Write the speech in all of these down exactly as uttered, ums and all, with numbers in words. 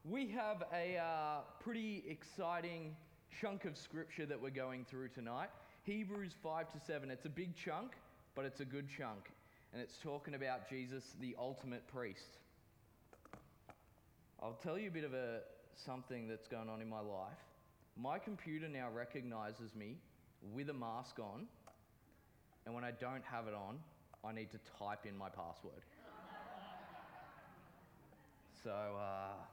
We have a uh, pretty exciting chunk of scripture that we're going through tonight. Hebrews five to seven. It's a big chunk, but it's a good chunk. And it's talking about Jesus, the ultimate priest. I'll tell you a bit of a something that's going on in my life. My computer now recognizes me with a mask on, and when I don't have it on, I need to type in my password. So, uh,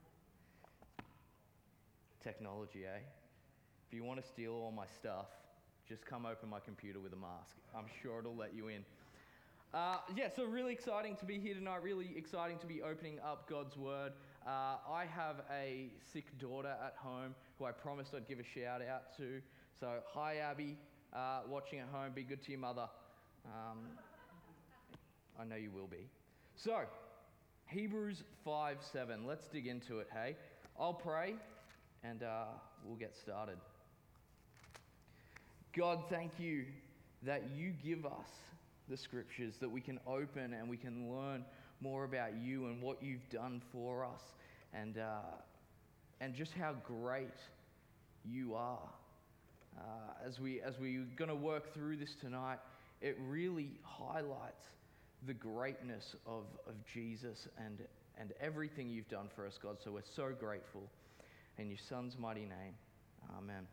technology, eh? If you want to steal all my stuff, just come open my computer with a mask. I'm sure it'll let you in. Uh, yeah, so really exciting to be here tonight, really exciting to be opening up God's Word. Uh, I have a sick daughter at home who I promised I'd give a shout out to. So, hi Abby, uh, watching at home, be good to your mother. Um, I know you will be. So, Hebrews five seven, let's dig into it, hey? I'll pray and uh, we'll get started. God, thank you that you give us the scriptures that we can open and we can learn more about you and what you've done for us, and uh, and just how great you are. Uh, as we as we're going to work through this tonight, it really highlights the greatness of of Jesus and and everything you've done for us, God. So we're so grateful. In your Son's mighty name, amen.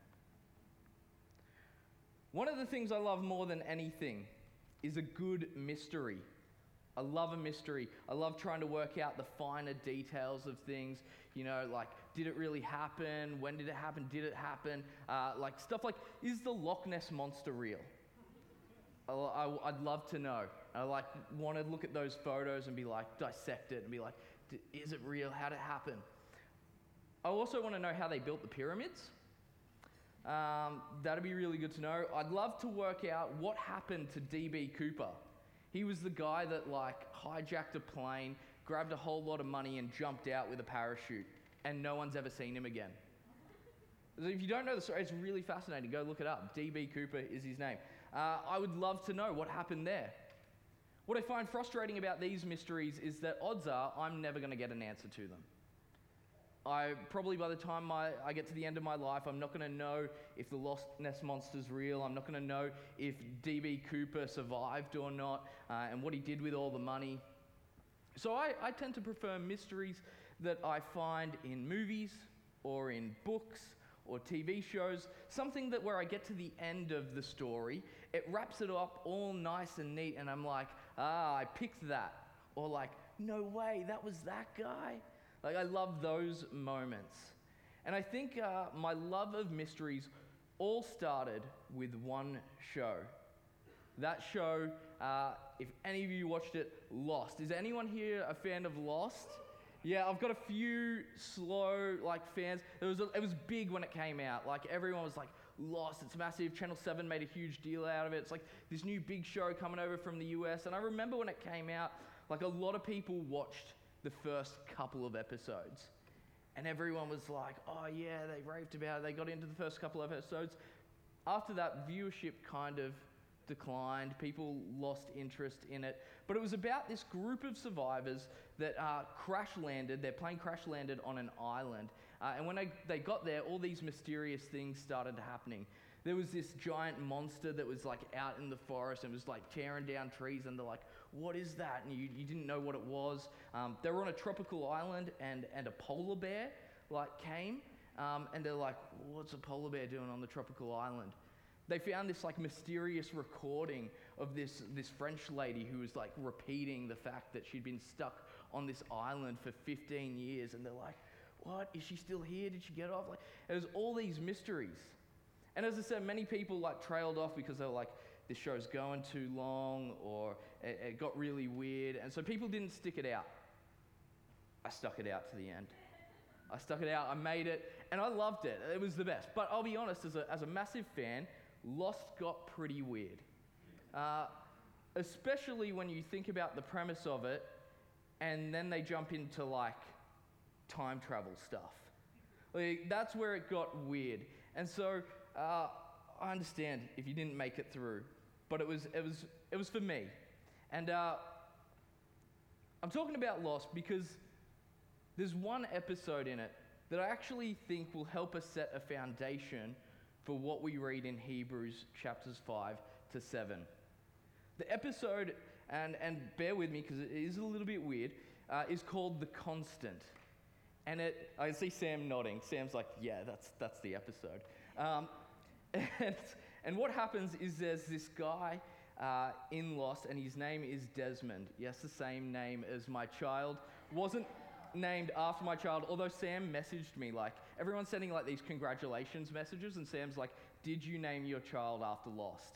One of the things I love more than anything is a good mystery. I love a mystery. I love trying to work out the finer details of things. You know, like, did it really happen? When did it happen? Did it happen? Uh, like, stuff like, is the Loch Ness Monster real? I, I, I'd love to know. I, like, want to look at those photos and be like, dissect it and be like, is it real? How'd it happen? I also want to know how they built the pyramids. Um, that'd be really good to know. I'd love to work out what happened to D B Cooper. He was the guy that like hijacked a plane, grabbed a whole lot of money and jumped out with a parachute, and no one's ever seen him again. If you don't know the story, it's really fascinating. Go look it up. D B Cooper is his name. Uh, I would love to know what happened there. What I find frustrating about these mysteries is that odds are I'm never going to get an answer to them. I probably by the time my, I get to the end of my life, I'm not going to know if the Loch Ness Monster's real. I'm not going to know if D B Cooper survived or not, uh, and what he did with all the money. So I, I tend to prefer mysteries that I find in movies or in books or T V shows, something that where I get to the end of the story, it wraps it up all nice and neat, and I'm like, ah, I picked that. Or like, no way, that was that guy. Like, I love those moments. And I think uh, my love of mysteries all started with one show. That show, uh, if any of you watched it, Lost. Is anyone here a fan of Lost? Yeah, I've got a few slow, like, fans. It was, a, it was big when it came out. Like, everyone was like, Lost, it's massive. Channel seven made a huge deal out of it. It's like this new big show coming over from the U S. And I remember when it came out, like, a lot of people watched the first couple of episodes. And everyone was like, oh yeah, they raved about it. They got into the first couple of episodes. After that, viewership kind of declined. People lost interest in it. But it was about this group of survivors that uh, crash landed. Their plane crash landed on an island. Uh, and when they, they got there, all these mysterious things started happening. There was this giant monster that was like out in the forest and was like tearing down trees, and they're like, what is that? And you, you didn't know what it was. Um, they were on a tropical island, and, and a polar bear like came, um, and they're like, what's a polar bear doing on the tropical island? They found this like mysterious recording of this, this French lady who was like repeating the fact that she'd been stuck on this island for fifteen years, and they're like, what? Is she still here? Did she get off? Like, there's all these mysteries. And as I said, many people like trailed off because they were like, this show's going too long, or it, it got really weird. And so people didn't stick it out. I stuck it out to the end. I stuck it out, I made it, and I loved it. It was the best. But I'll be honest, as a, as a massive fan, Lost got pretty weird. Uh, especially when you think about the premise of it, and then they jump into like time travel stuff. Like, that's where it got weird. And so uh, I understand if you didn't make it through, but it was it was it was for me. And uh, I'm talking about Lost because there's one episode in it that I actually think will help us set a foundation for what we read in Hebrews chapters five to seven. The episode, and, and bear with me because it is a little bit weird, uh, is called The Constant. And it, I see Sam nodding. Sam's like, yeah, that's that's the episode. Um, and, and what happens is there's this guy uh, in Lost, and his name is Desmond. Yes, the same name as my child. Wasn't named after my child, although Sam messaged me, like, everyone's sending like these congratulations messages, and Sam's like, did you name your child after Lost?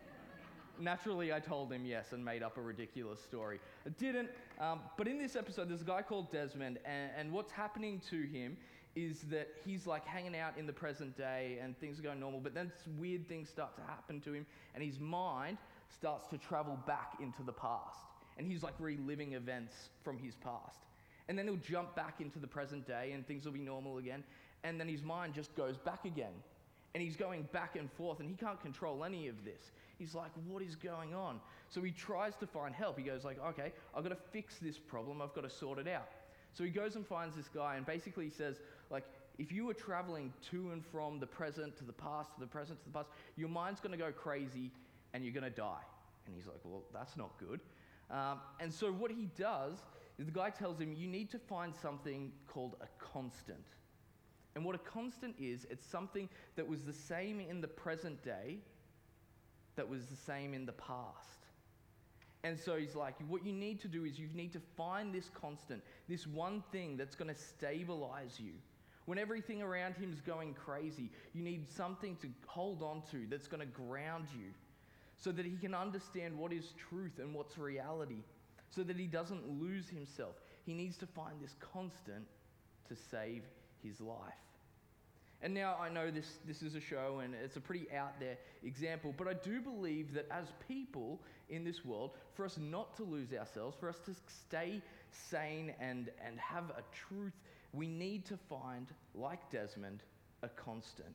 Naturally, I told him yes and made up a ridiculous story. I didn't, um, but in this episode, there's a guy called Desmond, and, and what's happening to him is that he's like hanging out in the present day and things are going normal, but then weird things start to happen to him, and his mind starts to travel back into the past, and he's like reliving events from his past. And then he'll jump back into the present day and things will be normal again, and then his mind just goes back again. And he's going back and forth, and he can't control any of this. He's like, what is going on? So he tries to find help. He goes like, okay, I've got to fix this problem. I've got to sort it out. So he goes and finds this guy, and basically he says, like, if you were traveling to and from the present to the past, to the present to the past, your mind's going to go crazy, and you're going to die. And he's like, well, that's not good. Um, and so what he does is the guy tells him, you need to find something called a constant. And what a constant is, it's something that was the same in the present day that was the same in the past. And so he's like, what you need to do is you need to find this constant, this one thing that's going to stabilize you. When everything around him is going crazy, you need something to hold on to that's going to ground you so that he can understand what is truth and what's reality, so that he doesn't lose himself. He needs to find this constant to save his life. And now I know this, this is a show and it's a pretty out there example, but I do believe that as people in this world, for us not to lose ourselves, for us to stay sane and, and have a truth, we need to find, like Desmond, a constant.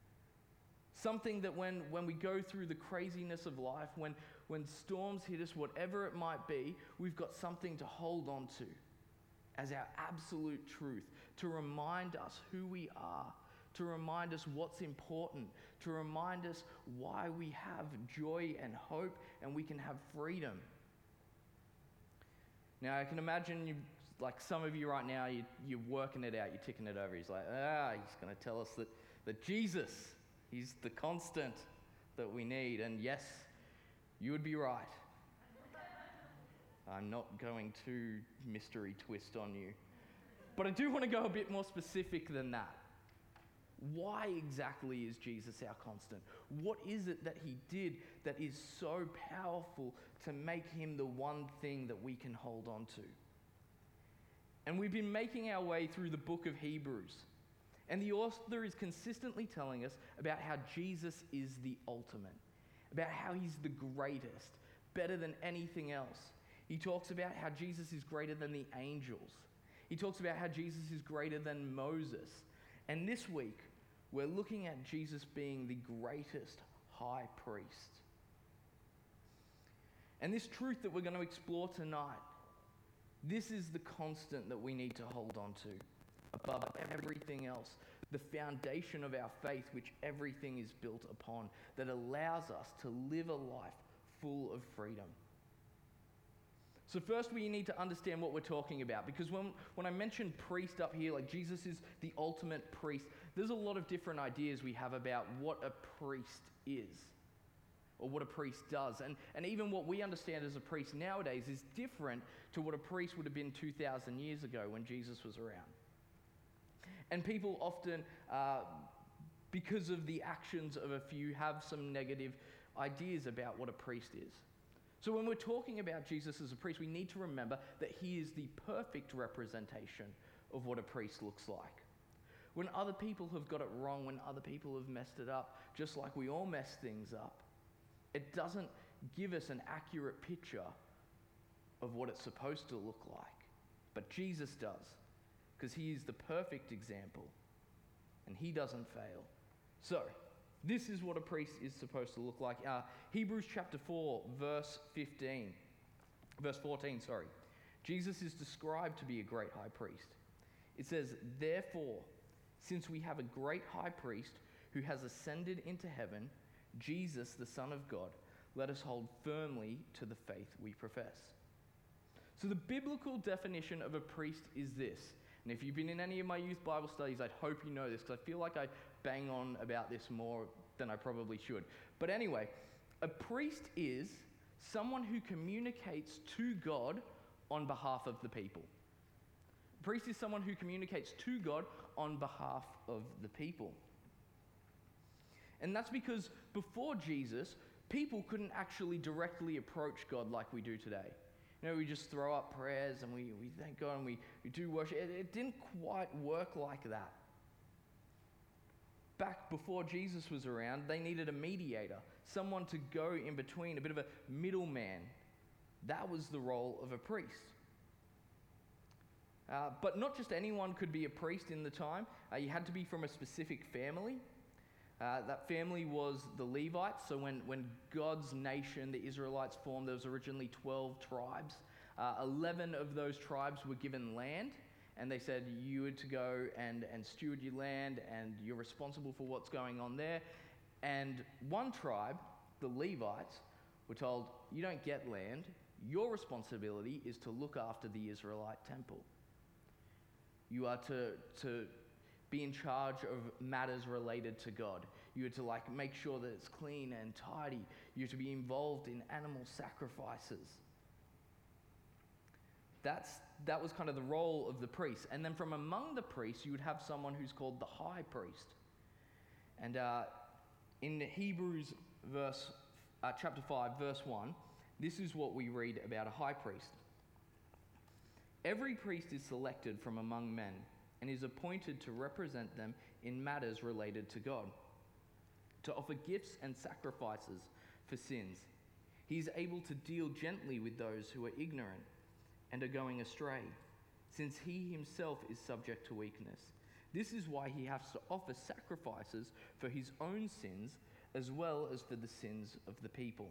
Something that when, when we go through the craziness of life, when, when storms hit us, whatever it might be, we've got something to hold on to as our absolute truth, to remind us who we are, to remind us what's important, to remind us why we have joy and hope and we can have freedom. Now, I can imagine you, like some of you right now, you, you're working it out, you're ticking it over. He's like, ah, he's going to tell us that, that Jesus, he's the constant that we need. And yes, you would be right. I'm not going to mystery twist on you. But I do want to go a bit more specific than that. Why exactly is Jesus our constant? What is it that he did that is so powerful to make him the one thing that we can hold on to? And we've been making our way through the book of Hebrews. And the author is consistently telling us about how Jesus is the ultimate, about how he's the greatest, better than anything else. He talks about how Jesus is greater than the angels. He talks about how Jesus is greater than Moses. And this week, we're looking at Jesus being the greatest high priest. And this truth that we're going to explore tonight, this is the constant that we need to hold on to above everything else, the foundation of our faith, which everything is built upon, that allows us to live a life full of freedom. So first we need to understand what we're talking about, because when, when I mention priest up here, like Jesus is the ultimate priest, there's a lot of different ideas we have about what a priest is, or what a priest does. And, and even what we understand as a priest nowadays is different to what a priest would have been two thousand years ago when Jesus was around. And people often, uh, because of the actions of a few, have some negative ideas about what a priest is. So when we're talking about Jesus as a priest, we need to remember that he is the perfect representation of what a priest looks like. When other people have got it wrong, when other people have messed it up, just like we all mess things up, it doesn't give us an accurate picture of what it's supposed to look like. But Jesus does, because he is the perfect example, and he doesn't fail. So, this is what a priest is supposed to look like. Uh, Hebrews chapter four, verse fifteen. Verse fourteen, sorry. Jesus is described to be a great high priest. It says, therefore, since we have a great high priest who has ascended into heaven, Jesus, the Son of God, let us hold firmly to the faith we profess. So the biblical definition of a priest is this. And if you've been in any of my youth Bible studies, I'd hope you know this, because I feel like I bang on about this more than I probably should. But anyway, a priest is someone who communicates to God on behalf of the people. A priest is someone who communicates to God on behalf of the people. And that's because before Jesus, people couldn't actually directly approach God like we do today. You know, we just throw up prayers and we, we thank God and we, we do worship. It, it didn't quite work like that. Back before Jesus was around, they needed a mediator, someone to go in between, a bit of a middleman. That was the role of a priest. Uh, but not just anyone could be a priest in the time. Uh, you had to be from a specific family. Uh, that family was the Levites. So when, when God's nation, the Israelites, formed, there was originally twelve tribes. Uh, eleven of those tribes were given land, and they said, you were to go and, and steward your land, and you're responsible for what's going on there. And one tribe, the Levites, were told, you don't get land. Your responsibility is to look after the Israelite temple. You are to, to be in charge of matters related to God. You are to like make sure that it's clean and tidy. You're to be involved in animal sacrifices. That's, that was kind of the role of the priest. And then from among the priests, you would have someone who's called the high priest. And uh, in Hebrews verse, uh, chapter five, verse one, this is what we read about a high priest. Every priest is selected from among men and is appointed to represent them in matters related to God, to offer gifts and sacrifices for sins. He is able to deal gently with those who are ignorant and are going astray, since he himself is subject to weakness. This is why he has to offer sacrifices for his own sins as well as for the sins of the people.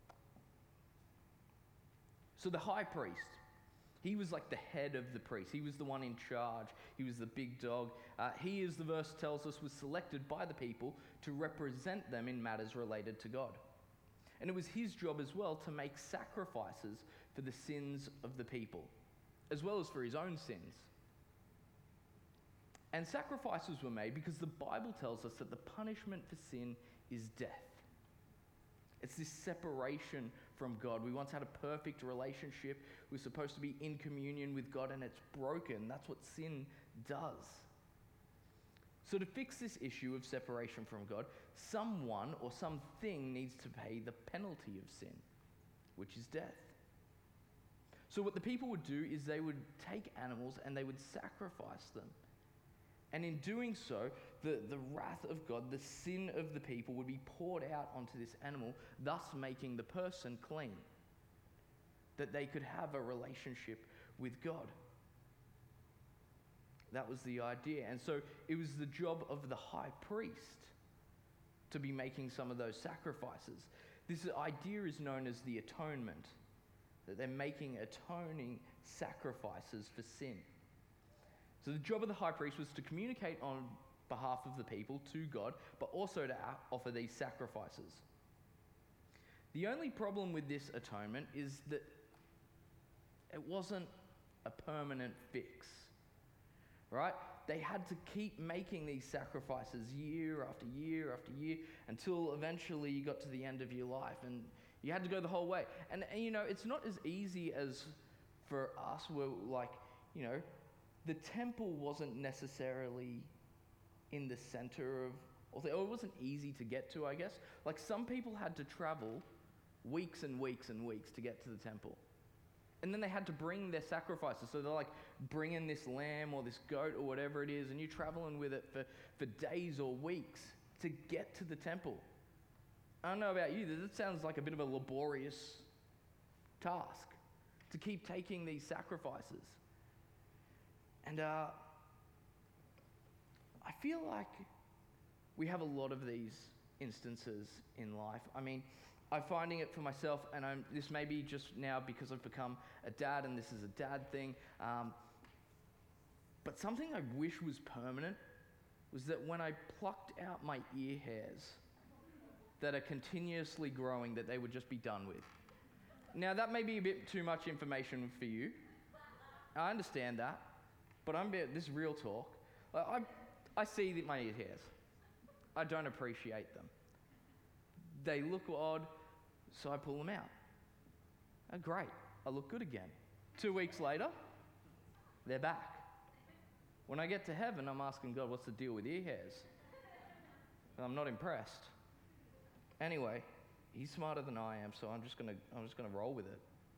So the high priest, he was like the head of the priest. He was the one in charge. He was the big dog. Uh, he, as the verse tells us, was selected by the people to represent them in matters related to God. And it was his job as well to make sacrifices for the sins of the people, as well as for his own sins. And sacrifices were made because the Bible tells us that the punishment for sin is death. It's this separation from God. We once had a perfect relationship. We're supposed to be in communion with God, and it's broken. That's what sin does. So to fix this issue of separation from God, someone or something needs to pay the penalty of sin, which is death. So what the people would do is they would take animals and they would sacrifice them. And in doing so, the, the wrath of God, the sin of the people would be poured out onto this animal, thus making the person clean, that they could have a relationship with God. That was the idea. And so it was the job of the high priest to be making some of those sacrifices. This idea is known as the atonement, that they're making atoning sacrifices for sin. So the job of the high priest was to communicate on behalf of the people to God, but also to offer these sacrifices. The only problem with this atonement is that it wasn't a permanent fix, right? They had to keep making these sacrifices year after year after year until eventually you got to the end of your life and you had to go the whole way. And, and you know, it's not as easy as for us, we're like, you know, the temple wasn't necessarily in the center of, or it wasn't easy to get to, I guess. Like some people had to travel weeks and weeks and weeks to get to the temple. And then they had to bring their sacrifices. So they're like bringing this lamb or this goat or whatever it is, and you're traveling with it for, for days or weeks to get to the temple. I don't know about you, that sounds like a bit of a laborious task to keep taking these sacrifices. And uh, I feel like we have a lot of these instances in life. I mean, I'm finding it for myself, and I'm, this may be just now because I've become a dad, and this is a dad thing. Um, but But something I wish was permanent was that when I plucked out my ear hairs that are continuously growing, that they would just be done with. Now, that may be a bit too much information for you. I understand that. But I'm being, this is real talk. I, I see that my ear hairs. I don't appreciate them. They look odd, so I pull them out. Oh, great. I look good again. Two weeks later, they're back. When I get to heaven, I'm asking God, what's the deal with ear hairs? I'm not impressed. Anyway, he's smarter than I am, so I'm just gonna I'm just gonna roll with it.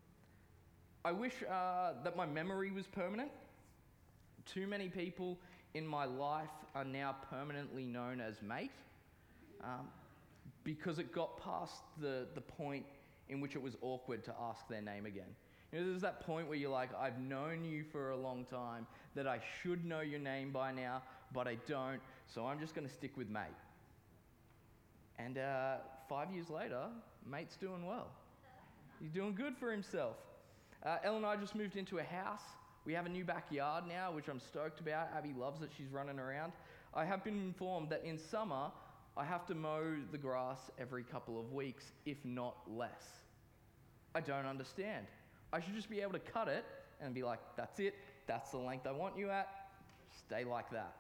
I wish uh, that my memory was permanent. Too many people in my life are now permanently known as mate, um, because it got past the, the point in which it was awkward to ask their name again. You know, there's that point where you're like, I've known you for a long time, that I should know your name by now, but I don't, so I'm just going to stick with mate. And uh, five years later, mate's doing well. He's doing good for himself. Uh, Elle and I just moved into a house. We have a new backyard now, which I'm stoked about. Abby loves it. She's running around. I have been informed that in summer, I have to mow the grass every couple of weeks, if not less. I don't understand. I should just be able to cut it and be like, that's it. That's the length I want you at. Stay like that.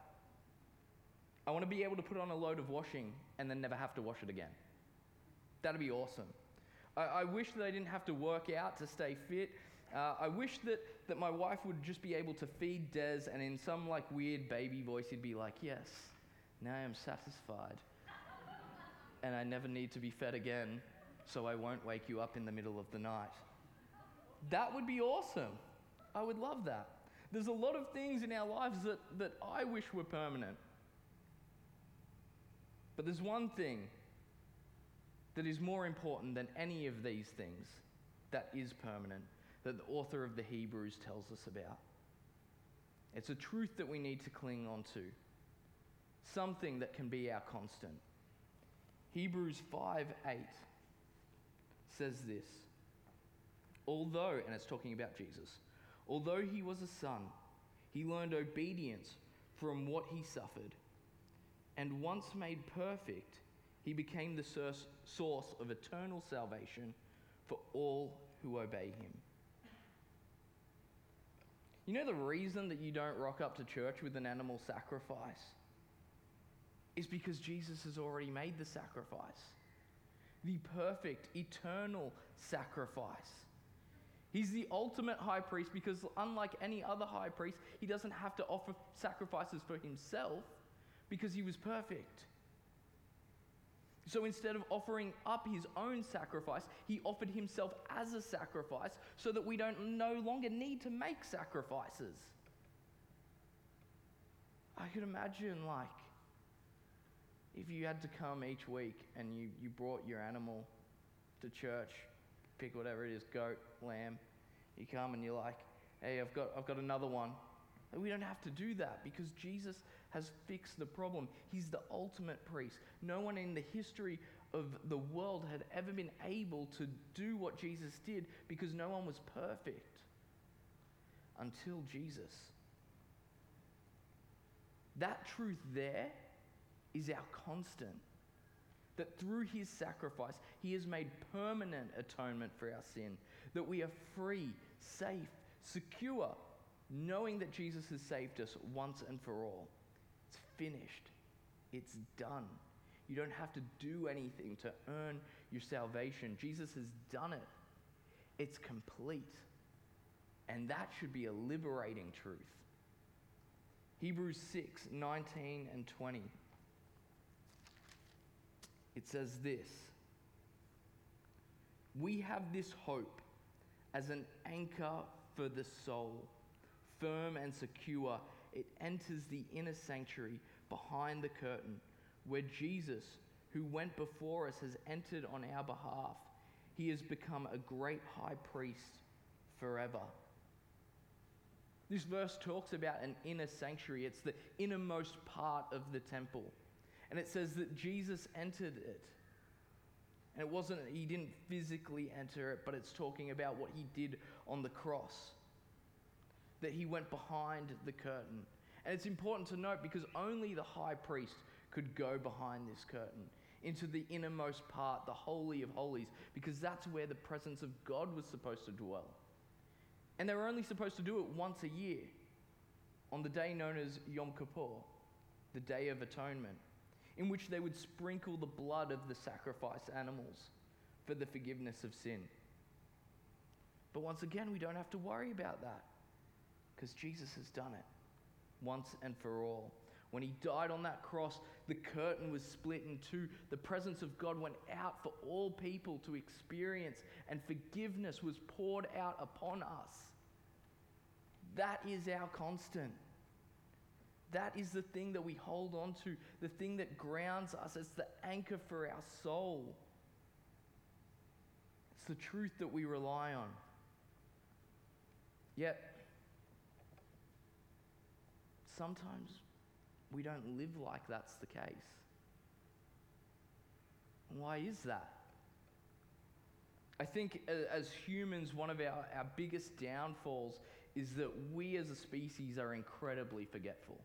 I want to be able to put on a load of washing and then never have to wash it again. That'd be awesome. I, I wish that I didn't have to work out to stay fit. Uh, I wish that, that my wife would just be able to feed Des, and in some like weird baby voice he'd be like, yes, now I am satisfied. And I never need to be fed again, so I won't wake you up in the middle of the night. That would be awesome. I would love that. There's a lot of things in our lives that, that I wish were permanent. But there's one thing that is more important than any of these things that is permanent, that the author of the Hebrews tells us about. It's a truth that we need to cling on to, something that can be our constant. Hebrews five eight says this, although, and it's talking about Jesus, although he was a son, he learned obedience from what he suffered, and once made perfect, he became the source of eternal salvation for all who obey him. You know the reason that you don't rock up to church with an animal sacrifice is because Jesus has already made the sacrifice. The perfect, eternal sacrifice. He's the ultimate high priest because unlike any other high priest, he doesn't have to offer sacrifices for himself because he was perfect. So instead of offering up his own sacrifice, he offered himself as a sacrifice so that we don't no longer need to make sacrifices. I could imagine, like, if you had to come each week and you, you brought your animal to church, pick whatever it is, goat, lamb, you come and you're like, hey, I've got I've got another one. And we don't have to do that because Jesus has fixed the problem. He's the ultimate priest. No one in the history of the world had ever been able to do what Jesus did because no one was perfect until Jesus. That truth there is our constant. That through his sacrifice, he has made permanent atonement for our sin. That we are free, safe, secure, knowing that Jesus has saved us once and for all. It's finished. It's done. You don't have to do anything to earn your salvation. Jesus has done it. It's complete. And that should be a liberating truth. Hebrews six, nineteen and twenty. It says this, we have this hope as an anchor for the soul, firm and secure. It enters the inner sanctuary behind the curtain, where Jesus, who went before us, has entered on our behalf. He has become a great high priest forever. This verse talks about an inner sanctuary. It's the innermost part of the temple. And it says that Jesus entered it. And it wasn't, he didn't physically enter it, but it's talking about what he did on the cross. That he went behind the curtain. And it's important to note because only the high priest could go behind this curtain into the innermost part, the Holy of Holies, because that's where the presence of God was supposed to dwell. And they were only supposed to do it once a year, on the day known as Yom Kippur, the Day of Atonement, in which they would sprinkle the blood of the sacrificed animals for the forgiveness of sin. But once again, we don't have to worry about that, because Jesus has done it once and for all. When he died on that cross, the curtain was split in two. The presence of God went out for all people to experience, and forgiveness was poured out upon us. That is our constant. That is the thing that we hold on to, the thing that grounds us. It's the anchor for our soul. It's the truth that we rely on. Yet, sometimes we don't live like that's the case. Why is that? I think as humans, one of our, our biggest downfalls is that we as a species are incredibly forgetful.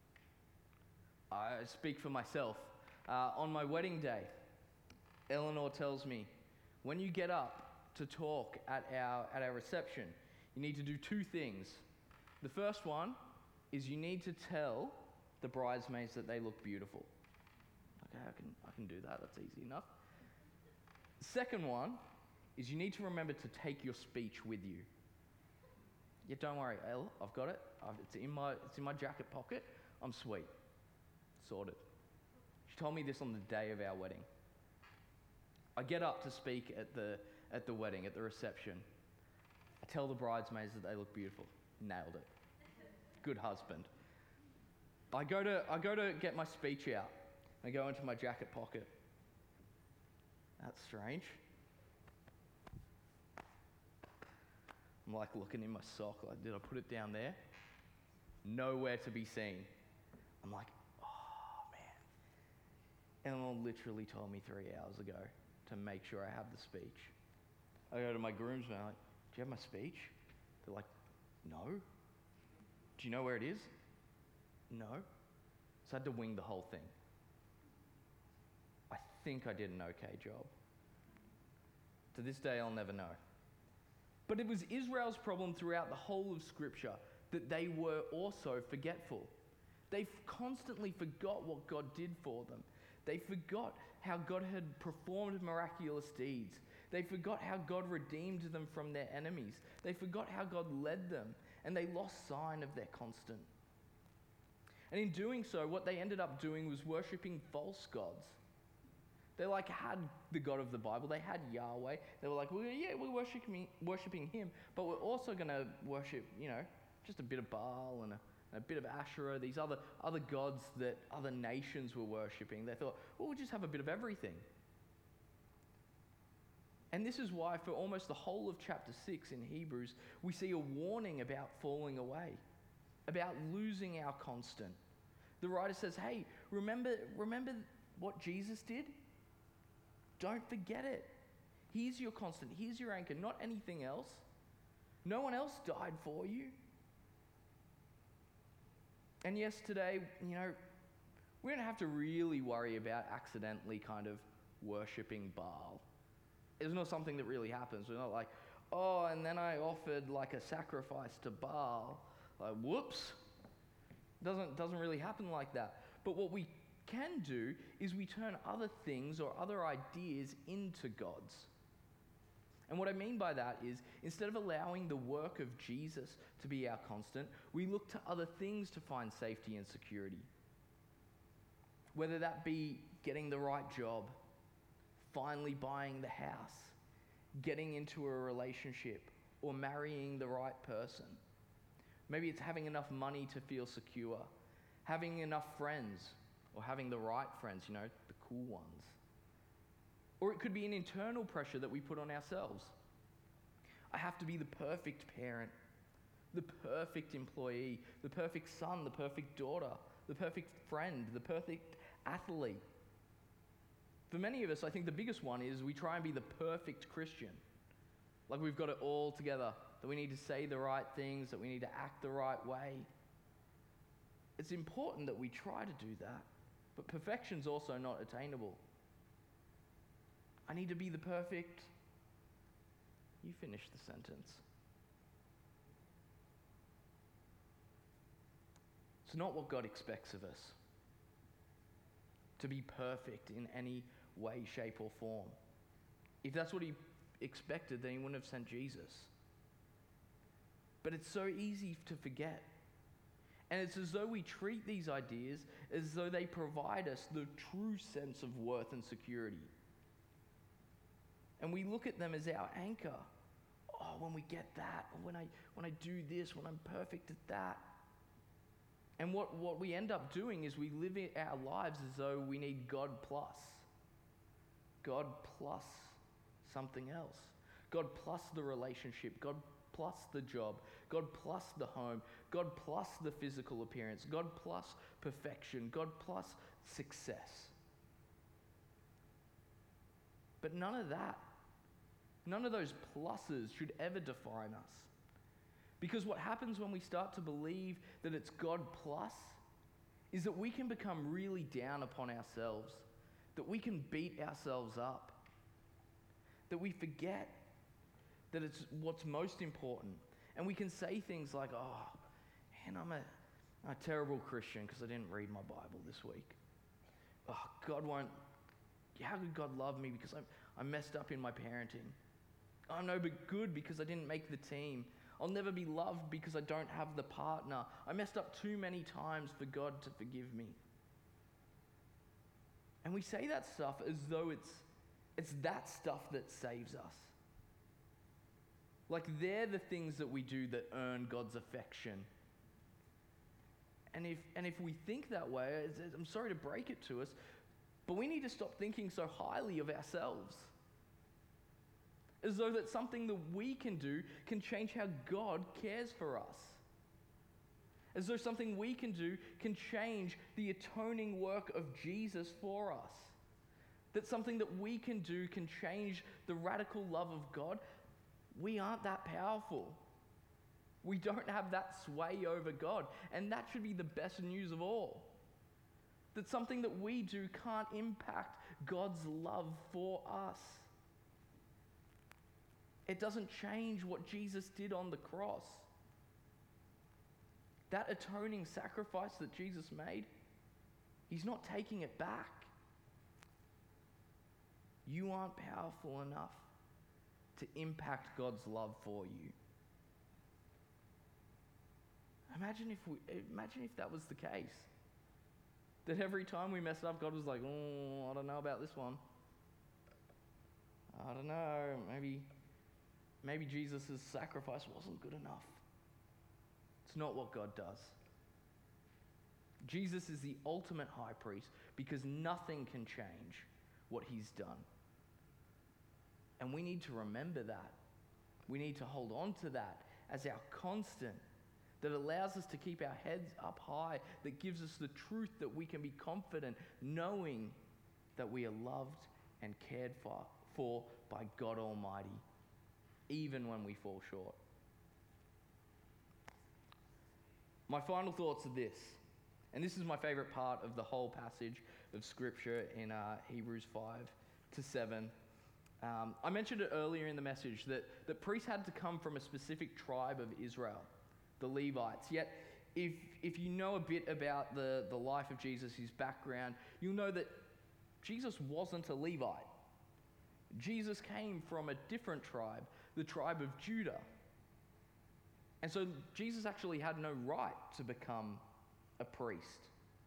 I speak for myself. Uh, on my wedding day, Eleanor tells me, when you get up to talk at our, at our reception, you need to do two things. The first one is you need to tell the bridesmaids that they look beautiful. Okay, I can, I can do that. That's easy enough. The second one is you need to remember to take your speech with you. Yeah, don't worry, Elle, I've got it. I've, it's in my it's in my jacket pocket. I'm sweet. Sorted. She told me this on the day of our wedding. I get up to speak at the at the wedding, at the reception. I tell the bridesmaids that they look beautiful. Nailed it. Good husband. I go to I go to get my speech out. I go into my jacket pocket. That's strange. I'm like looking in my sock, like, did I put it down there? Nowhere to be seen. I'm like, oh man. Eleanor literally told me three hours ago to make sure I have the speech. I go to my groomsmen, I'm like, do you have my speech? They're like, no. Do you know where it is? No. So I had to wing the whole thing. I think I did an okay job. To this day, I'll never know. But it was Israel's problem throughout the whole of Scripture that they were also forgetful. They constantly forgot what God did for them. They forgot how God had performed miraculous deeds. They forgot how God redeemed them from their enemies. They forgot how God led them, and they lost sign of their constant. And in doing so, what they ended up doing was worshipping false gods. They like had the God of the Bible. They had Yahweh. They were like, well, yeah, we're worshiping, worshiping him, but we're also going to worship, you know, just a bit of Baal and a, and a bit of Asherah, these other, other gods that other nations were worshiping. They thought, well, we'll just have a bit of everything. And this is why for almost the whole of chapter six in Hebrews, we see a warning about falling away, about losing our constant. The writer says, hey, remember, remember what Jesus did? Don't forget it. He's your constant. He's your anchor, not anything else. No one else died for you. And yes, today, you know, we don't have to really worry about accidentally kind of worshipping Baal. It's not something that really happens. We're not like, oh, and then I offered like a sacrifice to Baal. Like, whoops. Doesn't, doesn't really happen like that. But what we can do is we turn other things or other ideas into gods. And what I mean by that is, instead of allowing the work of Jesus to be our constant, we look to other things to find safety and security. Whether that be getting the right job, finally buying the house, getting into a relationship, or marrying the right person. Maybe it's having enough money to feel secure, having enough friends, or having the right friends, you know, the cool ones. Or it could be an internal pressure that we put on ourselves. I have to be the perfect parent, the perfect employee, the perfect son, the perfect daughter, the perfect friend, the perfect athlete. For many of us, I think the biggest one is we try and be the perfect Christian. Like we've got it all together, that we need to say the right things, that we need to act the right way. it's important that we try to do that, but perfection's also not attainable. I need to be the perfect. You finish the sentence. It's not what God expects of us, to be perfect in any way, shape, or form. If that's what he expected, then he wouldn't have sent Jesus. But it's so easy to forget. And it's as though we treat these ideas as though they provide us the true sense of worth and security. And we look at them as our anchor. Oh, when we get that, or when I when I do this, when I'm perfect at that. And what, what we end up doing is we live our lives as though we need God plus. God plus something else. God plus the relationship. God plus the job. God plus the home. God plus the physical appearance. God plus perfection. God plus success. But none of that, none of those pluses should ever define us. Because what happens when we start to believe that it's God plus is that we can become really down upon ourselves, that we can beat ourselves up, that we forget that it's what's most important. And we can say things like, oh, man, I'm a, a terrible Christian because I didn't read my Bible this week. Oh, God won't, how could God love me because I, I messed up in my parenting? Oh, no, but good because I didn't make the team. I'll never be loved because I don't have the partner. I messed up too many times for God to forgive me. And we say that stuff as though it's, it's that stuff that saves us. Like they're the things that we do that earn God's affection. And if, and if we think that way, I'm sorry to break it to us, but we need to stop thinking so highly of ourselves. As though that something that we can do can change how God cares for us. As though something we can do can change the atoning work of Jesus for us. That something that we can do can change the radical love of God. We aren't that powerful. We don't have that sway over God. And that should be the best news of all. That something that we do can't impact God's love for us. It doesn't change what Jesus did on the cross. That atoning sacrifice that Jesus made, he's not taking it back. You aren't powerful enough to impact God's love for you. Imagine if we, imagine if that was the case. That every time we messed up, God was like, oh, I don't know about this one. I don't know, maybe... Maybe Jesus' sacrifice wasn't good enough. It's not what God does. Jesus is the ultimate high priest because nothing can change what he's done. And we need to remember that. We need to hold on to that as our constant that allows us to keep our heads up high, that gives us the truth that we can be confident knowing that we are loved and cared for, for by God Almighty, even when we fall short. My final thoughts are this, and this is my favorite part of the whole passage of Scripture in uh, Hebrews five to seven. Um, I mentioned it earlier in the message that, that priests had to come from a specific tribe of Israel, the Levites. Yet, if, if you know a bit about the, the life of Jesus, his background, you'll know that Jesus wasn't a Levite. Jesus came from a different tribe, the tribe of Judah. And so Jesus actually had no right to become a priest.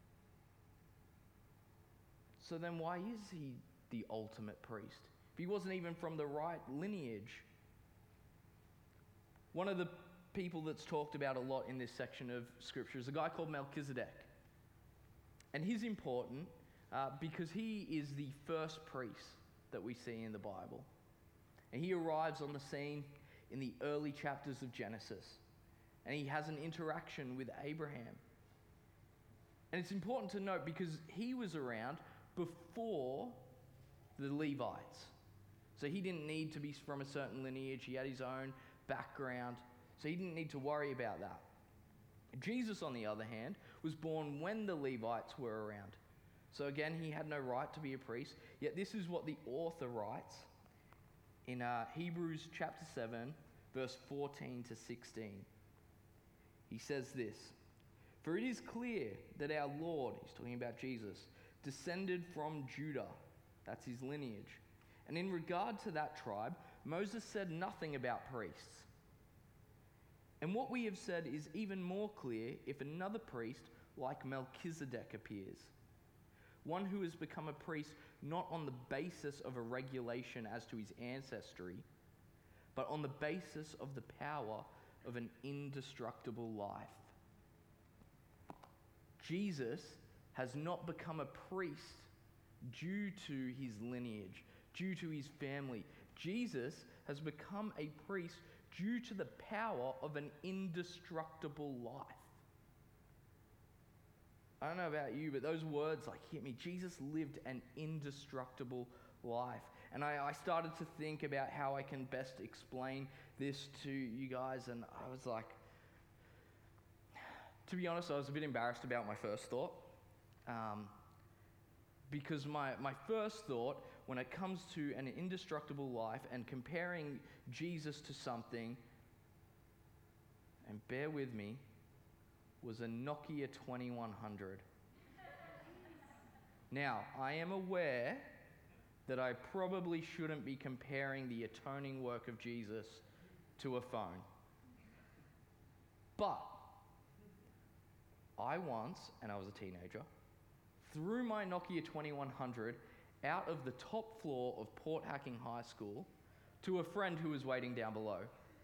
So then why is he the ultimate priest? If he wasn't even from the right lineage. One of the people that's talked about a lot in this section of Scripture is a guy called Melchizedek. And he's important uh, because he is the first priest that we see in the Bible. And he arrives on the scene in the early chapters of Genesis. And he has an interaction with Abraham. And it's important to note because he was around before the Levites. So he didn't need to be from a certain lineage. He had his own background. So he didn't need to worry about that. Jesus, on the other hand, was born when the Levites were around. So again, he had no right to be a priest. Yet this is what the author writes in uh, Hebrews chapter seven, verse fourteen to sixteen. He says this, "For it is clear that our Lord," he's talking about Jesus, "descended from Judah," that's his lineage. "And in regard to that tribe, Moses said nothing about priests. And what we have said is even more clear if another priest like Melchizedek appears, one who has become a priest not on the basis of a regulation as to his ancestry, but on the basis of the power of an indestructible life." Jesus has not become a priest due to his lineage, due to his family. Jesus has become a priest due to the power of an indestructible life. I don't know about you, but those words like hit me. Jesus lived an indestructible life. And I, I started to think about how I can best explain this to you guys, and I was like, to be honest, I was a bit embarrassed about my first thought. Um, because my, my first thought, when it comes to an indestructible life and comparing Jesus to something, and bear with me, was a Nokia twenty-one hundred. Now, I am aware that I probably shouldn't be comparing the atoning work of Jesus to a phone. But I once, and I was a teenager, threw my Nokia twenty-one hundred out of the top floor of Port Hacking High School to a friend who was waiting down below.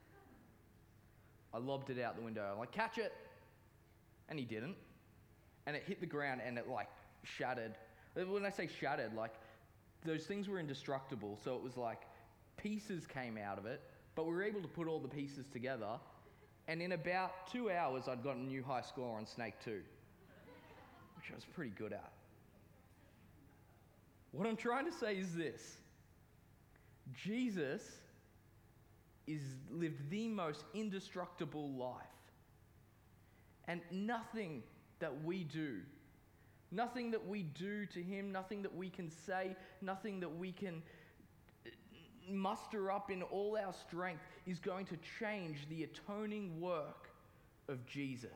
I lobbed it out the window. I'm like, "Catch it!" And he didn't. And it hit the ground and it like shattered. When I say shattered, like those things were indestructible. So it was like pieces came out of it, but we were able to put all the pieces together. And in about two hours, I'd got a new high score on Snake two, which I was pretty good at. What I'm trying to say is this. Jesus is lived the most indestructible life. And nothing that we do, nothing that we do to him, nothing that we can say, nothing that we can muster up in all our strength is going to change the atoning work of Jesus.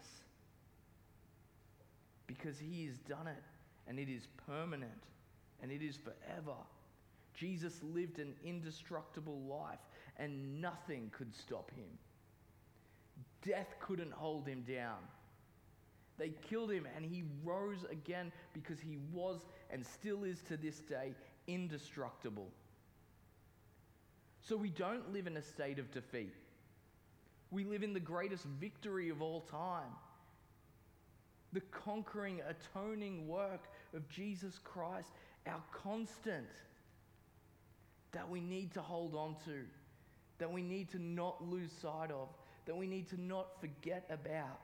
Because he has done it, and it is permanent, and it is forever. Jesus lived an indestructible life, and nothing could stop him. Death couldn't hold him down. They killed him, and he rose again because he was and still is to this day indestructible. So we don't live in a state of defeat. We live in the greatest victory of all time. The conquering, atoning work of Jesus Christ, our constant, that we need to hold on to, that we need to not lose sight of, that we need to not forget about.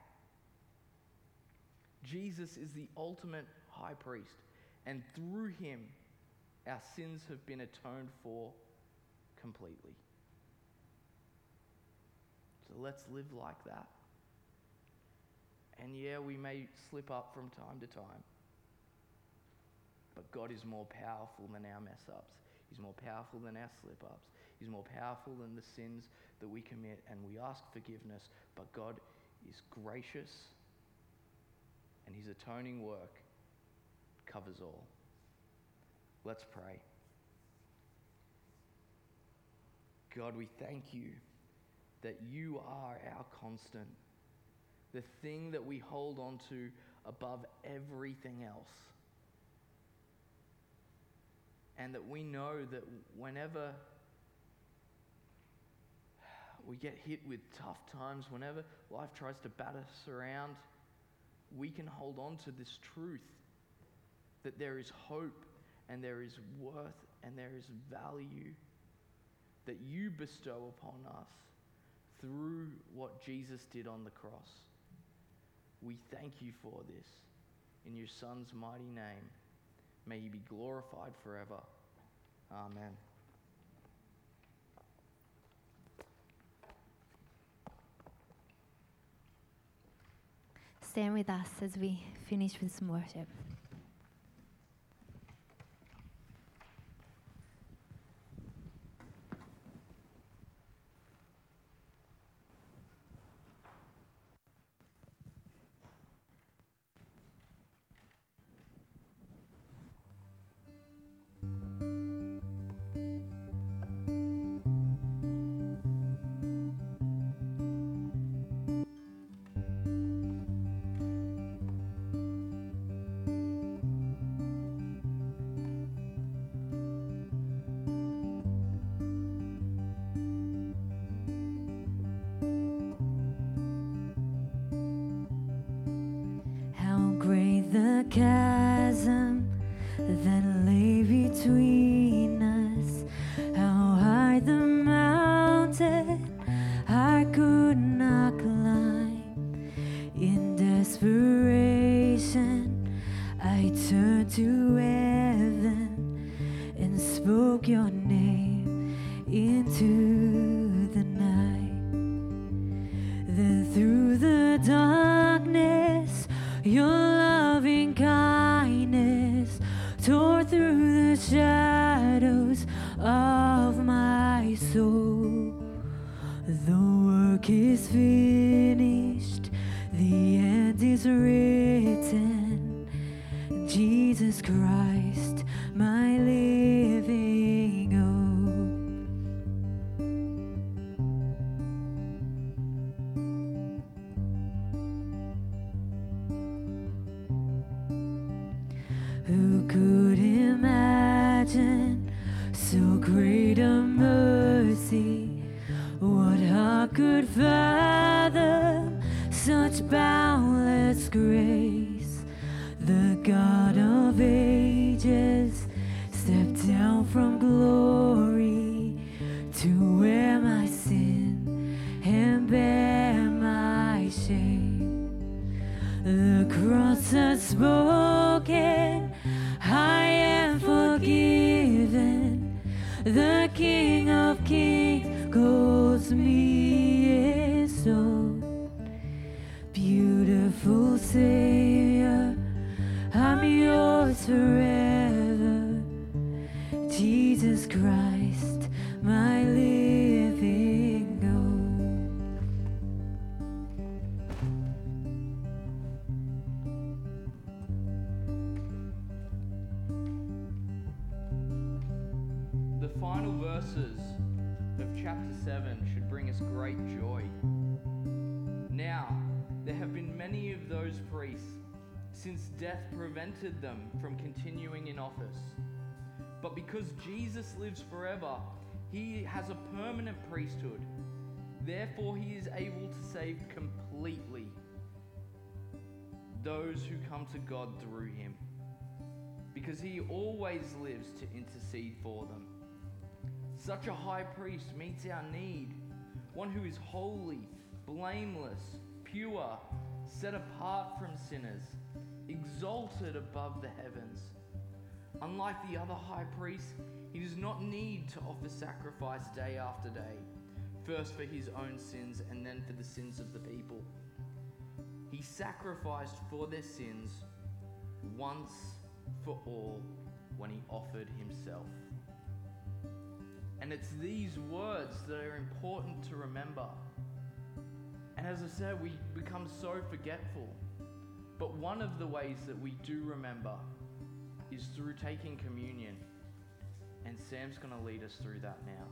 Jesus is the ultimate high priest, and through him, our sins have been atoned for completely. So let's live like that. And yeah, we may slip up from time to time, but God is more powerful than our mess-ups. He's more powerful than our slip-ups. He's more powerful than the sins that we commit, and we ask forgiveness, but God is gracious, and his atoning work covers all. Let's pray. God, we thank you that you are our constant, the thing that we hold on to above everything else. And that we know that whenever we get hit with tough times, whenever life tries to bat us around, we can hold on to this truth that there is hope and there is worth and there is value that you bestow upon us through what Jesus did on the cross. We thank you for this. In your Son's mighty name, may he be glorified forever. Amen. stand with us as we finish with some worship. The chasm that lay between us, how high the mountain I could not climb. In desperation, I turned to heaven and spoke your name into the night. Then through the darkness, your loving kindness tore through the shadows of my soul. The work is finished, the end is written. Jesus Christ, my living hope. Who could imagine so great a mercy? What heart could fathom such boundless grace? The God of ages stepped down from glory to wear my sin and bear my shame. The cross has spoken, I am forgiven. The King of Kings calls me his own. Beautiful Savior, I'm yours forever. Jesus Christ, my living hope. The final verses of chapter seven should bring us great joy. Now, there have been many of those priests since death prevented them from continuing in office. But because Jesus lives forever, he has a permanent priesthood. Therefore, he is able to save completely those who come to God through him, because he always lives to intercede for them. Such a high priest meets our need, one who is holy, blameless, pure, set apart from sinners, exalted above the heavens. Unlike the other high priests, he does not need to offer sacrifice day after day, first for his own sins and then for the sins of the people. He sacrificed for their sins once for all when he offered himself. And it's these words that are important to remember. And as I said, we become so forgetful. But one of the ways that we do remember is through taking communion. And Sam's going to lead us through that now.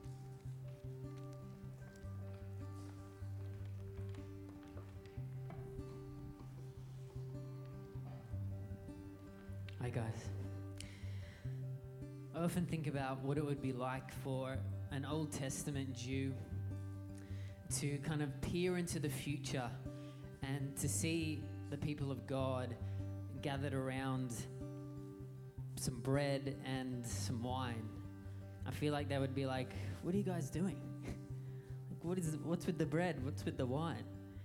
Hi guys. I often think about what it would be like for an Old Testament Jew to kind of peer into the future and to see the people of God gathered around some bread and some wine. I feel like they would be like, what are you guys doing? Like, what is, what's with the bread? What's with the wine?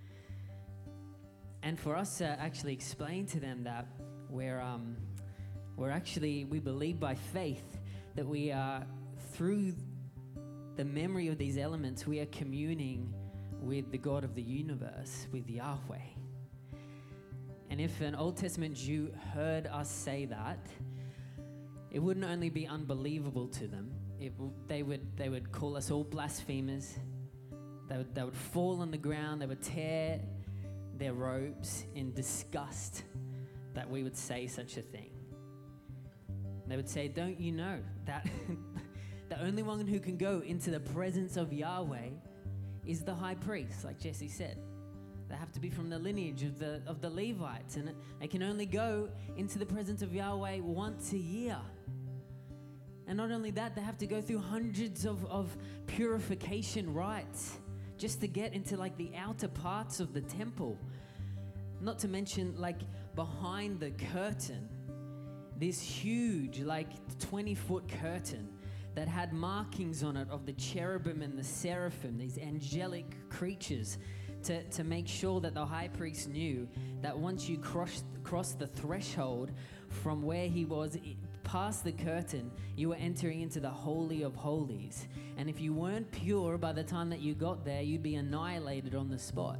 And for us to actually explain to them that we're, um, we're actually, we believe by faith that we are, through the memory of these elements, we are communing with the God of the universe, with Yahweh. And if an Old Testament Jew heard us say that, it wouldn't only be unbelievable to them, it, w- they, would, they would call us all blasphemers. They would, they would fall on the ground, they would tear their robes in disgust that we would say such a thing. They would say, don't you know that the only one who can go into the presence of Yahweh is the high priest, like Jesse said. They have to be from the lineage of the of the Levites, and they can only go into the presence of Yahweh once a year. And not only that, they have to go through hundreds of, of purification rites just to get into like the outer parts of the temple. Not to mention like behind the curtain, this huge like twenty foot curtain that had markings on it of the cherubim and the seraphim, these angelic creatures, to, to make sure that the high priest knew that once you crossed crossed the threshold from where he was past the curtain, you were entering into the Holy of Holies. And if you weren't pure by the time that you got there, you'd be annihilated on the spot.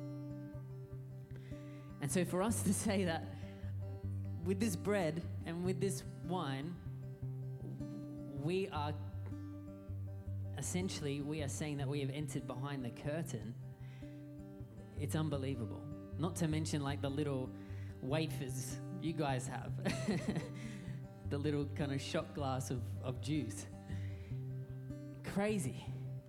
And so for us to say that with this bread and with this wine, we are essentially, we are saying that we have entered behind the curtain. It's unbelievable. Not to mention like the little wafers you guys have. The little kind of shot glass of, of juice. Crazy.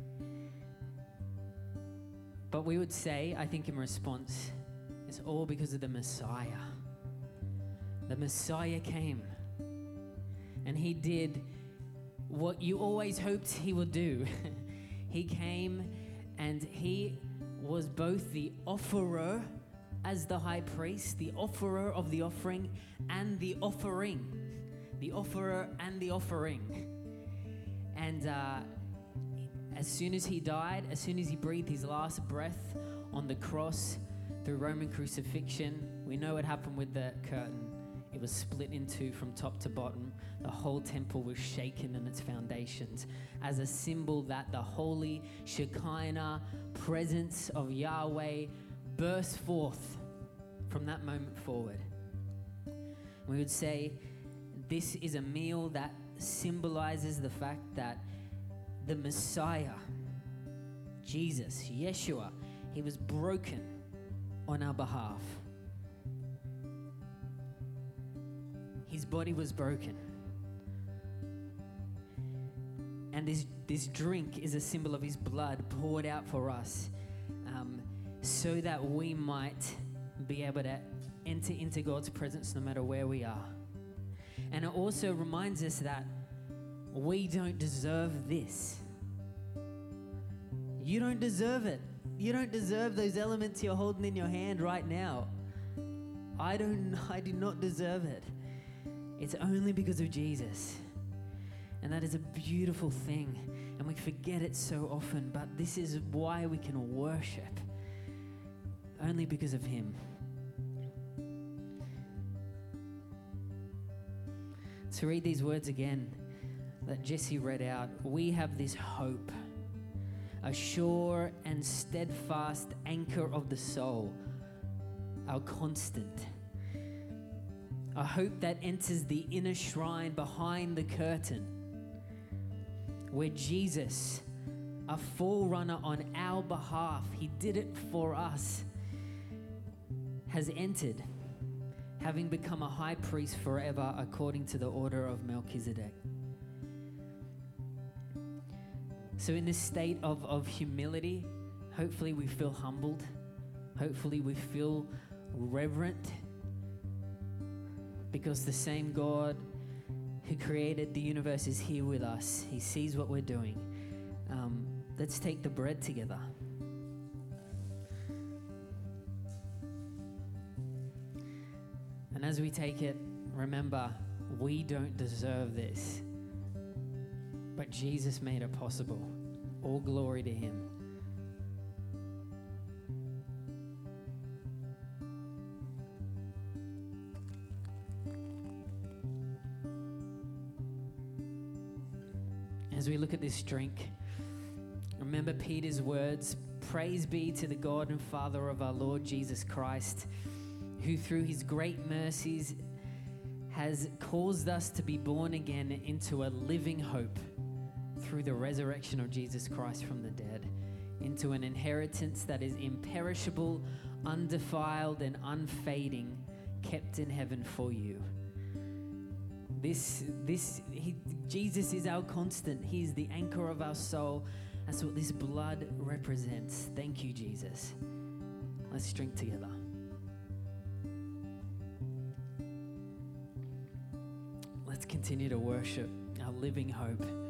But we would say, I think in response, it's all because of the Messiah. The Messiah came and he did what you always hoped he would do. He came and he was both the offerer as the high priest, the offerer of the offering, and the offering. The offerer and the offering. And uh, as soon as he died, as soon as he breathed his last breath on the cross through Roman crucifixion, we know what happened with the curtain. It was split in two from top to bottom. The whole temple was shaken in its foundations as a symbol that the holy Shekinah presence of Yahweh burst forth from that moment forward. We would say this is a meal that symbolizes the fact that the Messiah, Jesus, Yeshua, he was broken on our behalf. His body was broken. And this, this drink is a symbol of his blood poured out for us, um, so that we might be able to enter into God's presence no matter where we are. And it also reminds us that we don't deserve this. You don't deserve it. You don't deserve those elements you're holding in your hand right now. I don't, I do not deserve it. It's only because of Jesus. And that is a beautiful thing. And we forget it so often, but this is why we can worship. Only because of him. To read these words again that Jesse read out, we have this hope, a sure and steadfast anchor of the soul, our constant. A hope that enters the inner shrine behind the curtain, where Jesus, a forerunner on our behalf, he did it for us, has entered, having become a high priest forever according to the order of Melchizedek. So in this state of, of humility, hopefully we feel humbled. Hopefully we feel reverent, because the same God who created the universe is here with us. He sees what we're doing. Um, let's take the bread together. And as we take it, remember, we don't deserve this. But Jesus made it possible. All glory to him. As we look at this drink, remember Peter's words, praise be to the God and Father of our Lord Jesus Christ, who through his great mercies has caused us to be born again into a living hope through the resurrection of Jesus Christ from the dead, into an inheritance that is imperishable, undefiled, and unfading, kept in heaven for you. This, this, he, Jesus is our constant. He is the anchor of our soul. That's what this blood represents. Thank you, Jesus. Let's drink together. Let's continue to worship our living hope.